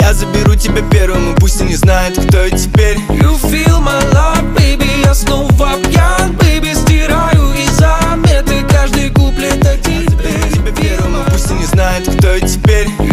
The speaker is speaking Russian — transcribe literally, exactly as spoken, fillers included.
Я заберу тебя первым, и пусть они знают, кто я теперь. You feel my love, baby, я снова пьян, baby. Стираю из заметы каждый куплет о тебе. Я заберу тебя первым, и пусть они знают, кто я теперь.